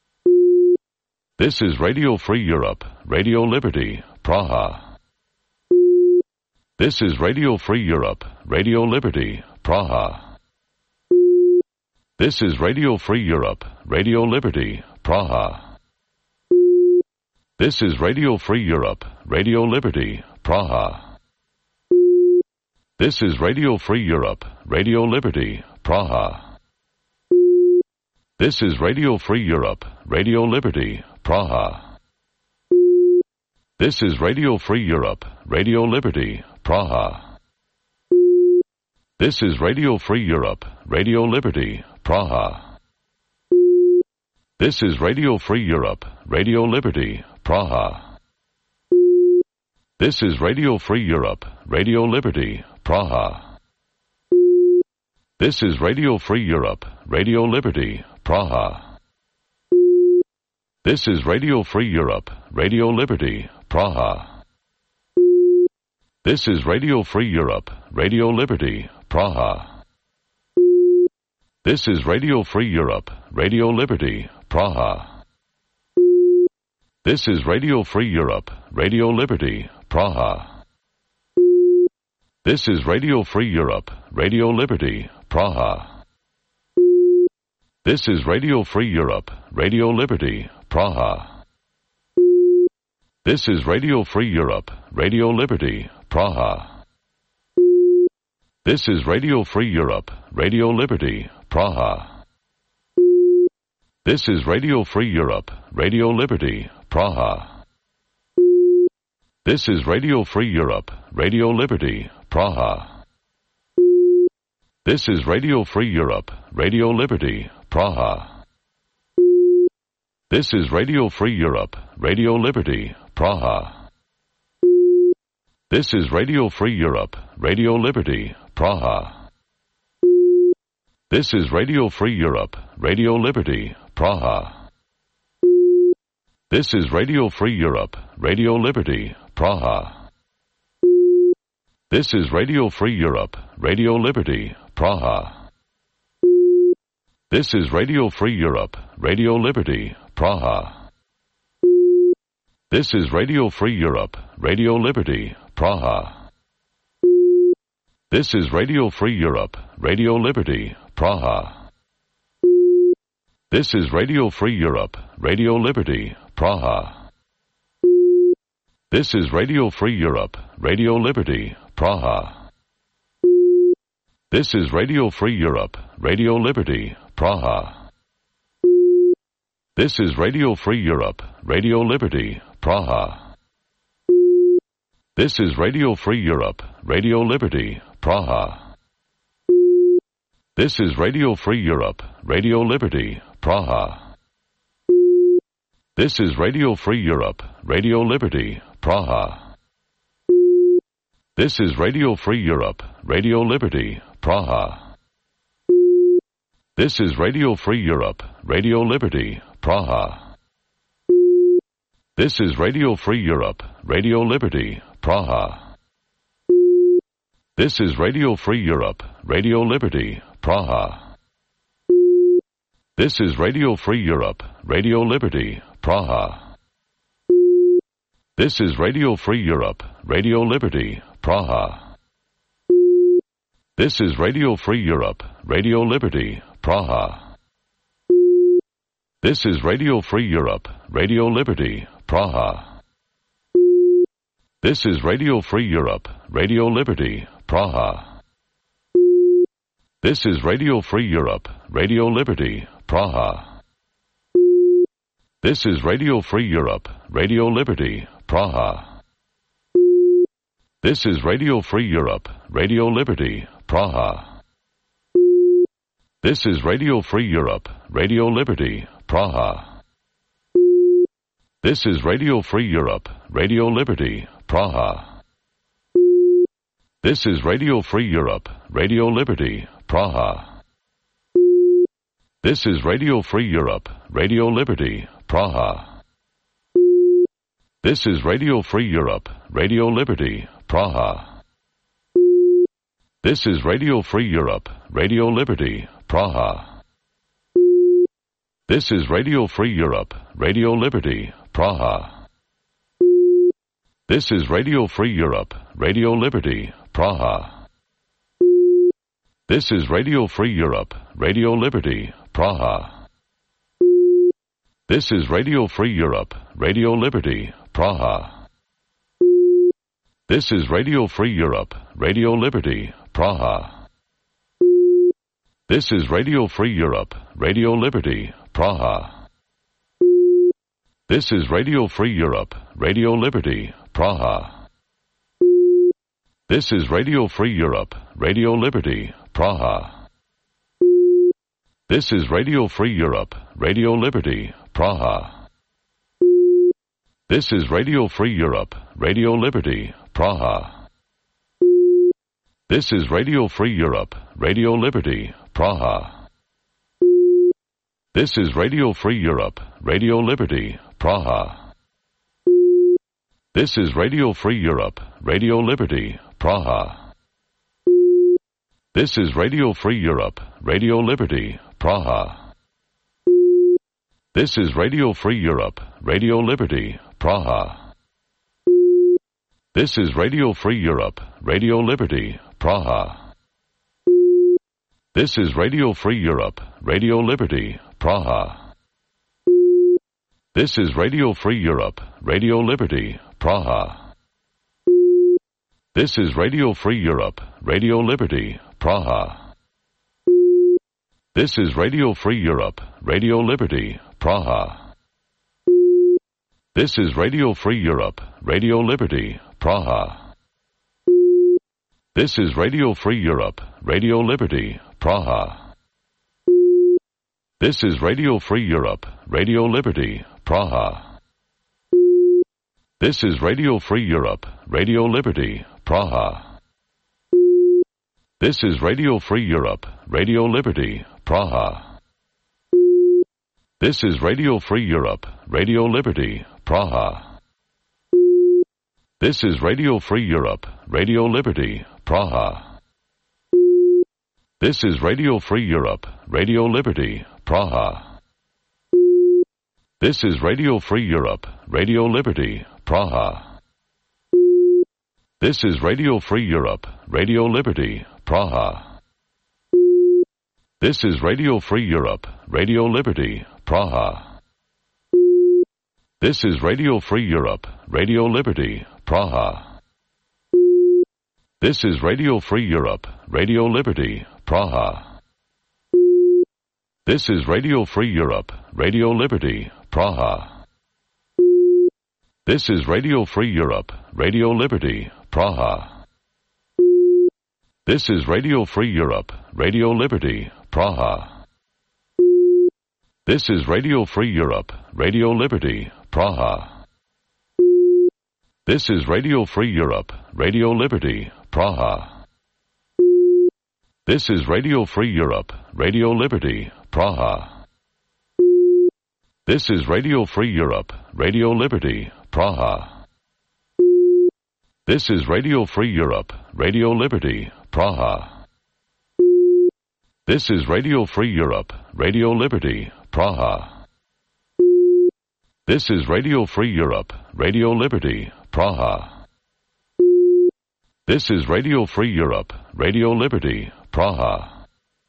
This is Radio Free Europe, Radio Liberty, Praha. This is Radio Free Europe, Radio Liberty, Praha. This is Radio Free Europe, Radio Liberty, Praha. This is Radio Free Europe, Radio Liberty, Praha. This is Radio Free Europe, Radio Liberty, Praha. This is Radio Free Europe, Radio Liberty, Praha. This is Radio Free Europe, Radio Liberty, Praha. This is Radio Free Europe, Radio Liberty, Praha. This is Radio Free Europe, Radio Liberty, Praha. This is Radio Free Europe, Radio Liberty, Praha. This is Radio Free Europe, Radio Liberty, Praha. This is Radio Free Europe, Radio Liberty, Praha. This is Radio Free Europe, Radio Liberty, Praha. This is Radio Free Europe, Radio Liberty, Praha. This is Radio Free Europe, Radio Liberty, Praha. This is Radio Free Europe, Radio Liberty, Praha. This is Radio Free Europe, Radio Liberty, Praha. This is Radio Free Europe, Radio Liberty, Praha. This is Radio Free Europe, Radio Liberty, Praha. This is Radio Free Europe, Radio Liberty, Praha. This is Radio Free Europe, Radio Liberty, Praha. This is Radio Free Europe, Radio Liberty, Praha. This is Radio Free Europe, Radio Liberty, Praha. This is Radio Free Europe, Radio Liberty, Praha. This is Radio Free Europe, Radio Liberty, Praha. This is Radio Free Europe, Radio Liberty, Praha. This is Radio Free Europe, Radio Liberty, Praha. This is Radio Free Europe, Radio Liberty, Praha. This is Radio Free Europe, Radio Liberty, Praha. This is Radio Free Europe, Radio Liberty, Praha. This is Radio Free Europe, Radio Liberty, Praha. This is Radio Free Europe, Radio Liberty, Praha. This is Radio Free Europe, Radio Liberty, Praha. This is Radio Free Europe, Radio Liberty, Praha. This is Radio Free Europe, Radio Liberty, Praha. This is Radio Free Europe, Radio Liberty, Praha. This is Radio Free Europe, Radio Liberty, Praha. This is Radio Free Europe, Radio Liberty, Praha. This is Radio Free Europe, Radio Liberty, Praha. This is Radio Free Europe, Radio Liberty, Praha. This is Radio Free Europe, Radio Liberty, Praha. This is Radio Free Europe, Radio Liberty, Praha. This is Radio Free Europe, Radio Liberty, Praha. This is Radio Free Europe, Radio Liberty, Praha. This is Radio Free Europe, Radio Liberty, Praha. This is Radio Free Europe, Radio Liberty, Praha. This is Radio Free Europe, Radio Liberty, Praha. This is Radio Free Europe, Radio Liberty, Praha. This is Radio Free Europe, Radio Liberty, Praha. This is Radio Free Europe, Radio Liberty, Praha. This is Radio Free Europe, Radio Liberty, Praha. This is Radio Free Europe, Radio Liberty, Praha. This is Radio Free Europe, Radio Liberty, Praha. This is Radio Free Europe, Radio Liberty, Praha. This is Radio Free Europe, Radio Liberty, Praha. This is Radio Free Europe, Radio Liberty, Praha. This is Radio Free Europe, Radio Liberty, Praha. This is Radio Free Europe, Radio Liberty, Praha. This is Radio Free Europe, Radio Liberty, Praha. This is Radio Free Europe, Radio Liberty, Praha. This is Radio Free Europe, Radio Liberty, Praha. This is Radio Free Europe, Radio Liberty, Praha. This is Radio Free Europe, Radio Liberty, Praha. This is Radio Free Europe, Radio Liberty, Praha. This is Radio Free Europe, Radio Liberty, Praha. This is Radio Free Europe, Radio Liberty, Praha. This is Radio Free Europe, Radio Liberty, Praha. This is Radio Free Europe, Radio Liberty, Praha. This is Radio Free Europe, Radio Liberty, Praha. This is Radio Free Europe, Radio Liberty, Praha. This is Radio Free Europe, Radio Liberty, Praha. This is Radio Free Europe, Radio Liberty, Praha. This is Radio Free Europe, Radio Liberty, Praha. This is Radio Free Europe, Radio Liberty, Praha. This is Radio Free Europe, Radio Liberty, Praha. This is Radio Free Europe, Radio Liberty, Praha. This is Radio Free Europe, Radio Liberty, Praha. This is Radio Free Europe, Radio Liberty, Praha. This is Radio Free Europe, Radio Liberty, Praha. This is Radio Free Europe, Radio Liberty, Praha. This is Radio Free Europe, Radio Liberty, Praha. This is Radio Free Europe, Radio Liberty, Praha. This is Radio Free Europe, Radio Liberty, Praha. This is Radio Free Europe, Radio Liberty, Praha. This is Radio Free Europe, Radio Liberty, Praha. This is Radio Free Europe, Radio Liberty, Praha. This is Radio Free Europe, Radio Liberty, Praha. This is Radio Free Europe, Radio Liberty, Praha. This is Radio Free Europe, Radio Liberty, Praha. This is Radio Free Europe, Radio Liberty, Praha. This is Radio Free Europe, Radio Liberty, Praha. This is Radio Free Europe, Radio Liberty, Praha. This is Radio Free Europe, Radio Liberty, Praha. This is Radio Free Europe, Radio Liberty, Praha. This is Radio Free Europe, Radio Liberty, Praha. This is Radio Free Europe, Radio Liberty, Praha. This is Radio Free Europe, Radio Liberty, Praha. This is Radio Free Europe, Radio Liberty, Praha. This is Radio Free Europe, Radio Liberty, Praha.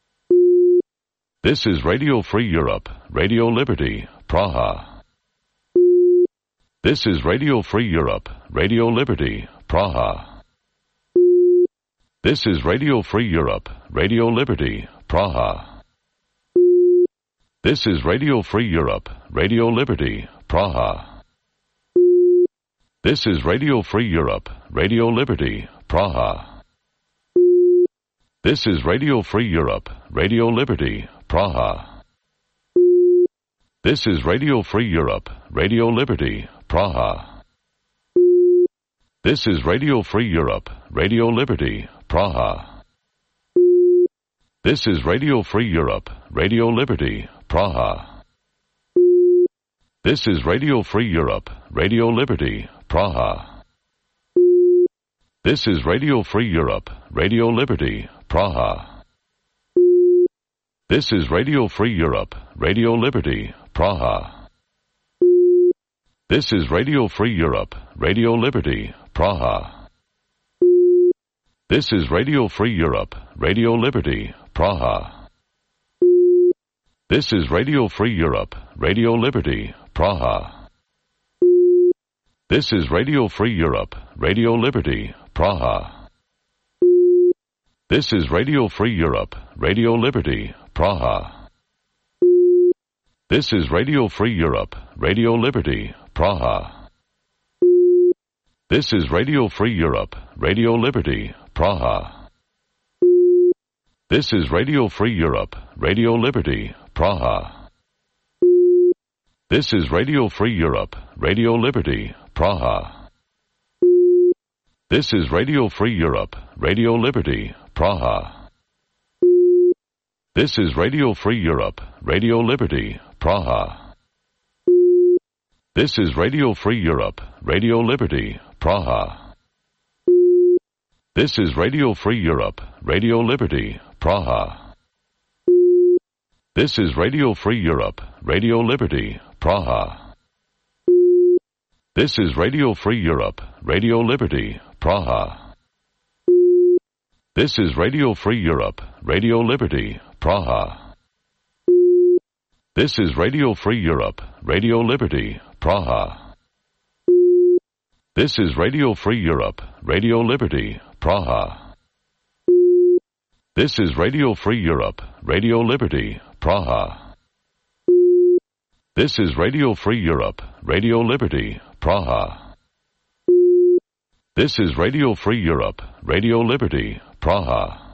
This is Radio Free Europe, Radio Liberty, Praha. This is Radio Free Europe, Radio Liberty, Praha. This is Radio Free Europe, Radio Liberty, Praha. This is Radio Free Europe, Radio Liberty, Praha. This is Radio Free Europe, Radio Liberty, Praha. This is Radio Free Europe, Radio Liberty, Praha. This is Radio Free Europe, Radio Liberty, Praha. This is Radio Free Europe, Radio Liberty, Praha. This is Radio Free Europe, Radio Liberty, Praha. This is Radio Free Europe, Radio Liberty, Praha. This is Radio Free Europe, Radio Liberty, Praha. This is Radio Free Europe, Radio Liberty, Praha. This is Radio Free Europe, Radio Liberty, Praha. This is Radio Free Europe, Radio Liberty, Praha. This is Radio Free Europe, Radio Liberty, Praha. This is Radio Free Europe, Radio Liberty, Praha. This is Radio Free Europe, Radio Liberty, Praha. This is Radio Free Europe, Radio Liberty, Praha. This is Radio Free Europe, Radio Liberty, Praha. This is Radio Free Europe, Radio Liberty, Praha. This is Radio Free Europe, Radio Liberty, Praha. This is Radio Free Europe, Radio Liberty, Praha. This is Radio Free Europe, Radio Liberty, Praha. This is Radio Free Europe, Radio Liberty, Praha. This is Radio Free Europe, Radio Liberty, Praha. This is Radio Free Europe, Radio Liberty, Praha. This is Radio Free Europe, Radio Liberty, Praha. This is Radio Free Europe, Radio Liberty, Praha. This is Radio Free Europe, Radio Liberty, Praha. This is Radio Free Europe, Radio Liberty, Praha. This is Radio Free Europe, Radio Liberty, Praha. This is Radio Free Europe, Radio Liberty, Praha. This is Radio Free Europe, Radio Liberty, Praha.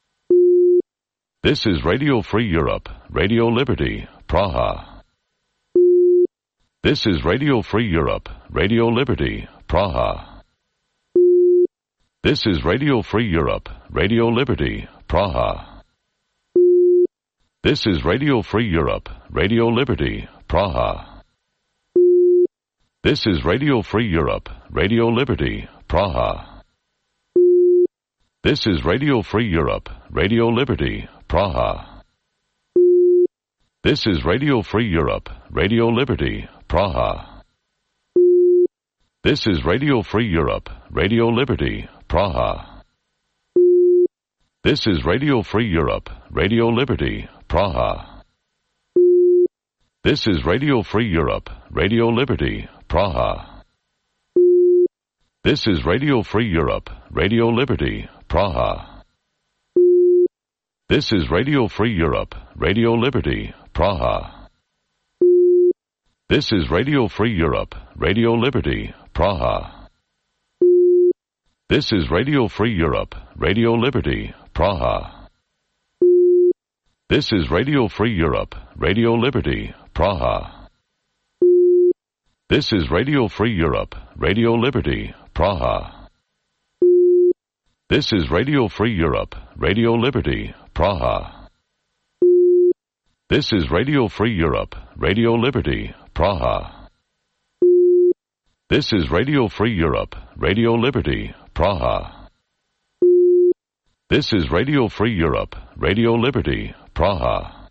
This is Radio Free Europe, Radio Liberty, Praha. This is Radio Free Europe, Radio Liberty, Praha. This is Radio Free Europe, Radio Liberty, Praha. This is Radio Free Europe, Radio Liberty, Praha. This is Radio Free Europe, Radio Liberty, Praha. This is Radio Free Europe, Radio Liberty, Praha. This is Radio Free Europe, Radio Liberty, Praha. This is Radio Free Europe, Radio Liberty, Praha. This is Radio Free Europe, Radio Liberty, Praha. This is Radio Free Europe, Radio Liberty, Praha. This is Radio Free Europe, Radio Liberty, Praha. This is Radio Free Europe, Radio Liberty, Praha. This is Radio Free Europe, Radio Liberty, Praha. This is Radio Free Europe, Radio Liberty, Praha. This is Radio Free Europe, Radio Liberty, Praha. This is Radio Free Europe, Radio Liberty, Praha. This is Radio Free Europe, Radio Liberty, Praha. This is Radio Free Europe, Radio Liberty, Praha. This is Radio Free Europe, Radio Liberty, Praha. This is Radio Free Europe, Radio Liberty, Praha.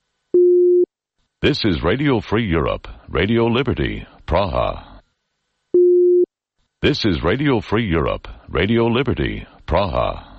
This is Radio Free Europe, Radio Liberty, Praha. This is Radio Free Europe, Radio Liberty, Praha.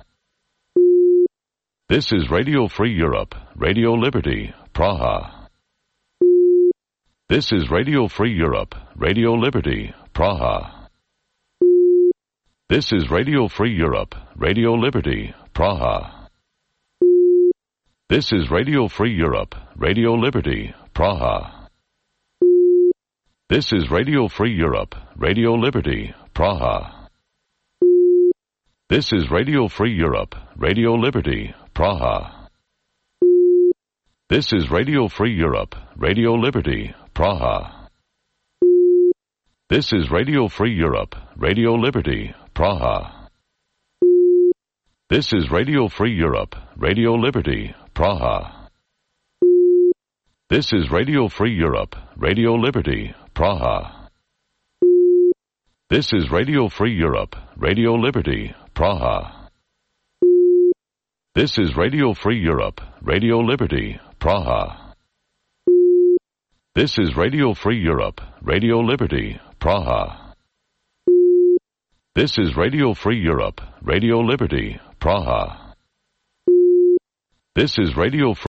This is Radio Free Europe, Radio Liberty, Praha. This is Radio Free Europe, Radio Liberty, Praha. This is Radio Free Europe, Radio Liberty, Praha. This is Radio Free Europe, Radio Liberty, Praha. This is Radio Free Europe, Radio Liberty, Praha. This is Radio Free Europe, Radio Liberty, Praha. This is Radio Free Europe, Radio Liberty, Praha. This is Radio Free Europe, Radio Liberty, Praha. This is Radio Free Europe, Radio Liberty, Praha. This is Radio Free Europe, Radio Liberty, Praha. This is Radio Free Europe, Radio Liberty, Praha. This is Radio Free Europe, Radio Liberty, Praha. This is Radio Free Europe, Radio Liberty, Praha. This is Radio Free Europe, Radio Liberty, Praha. This is Radio Free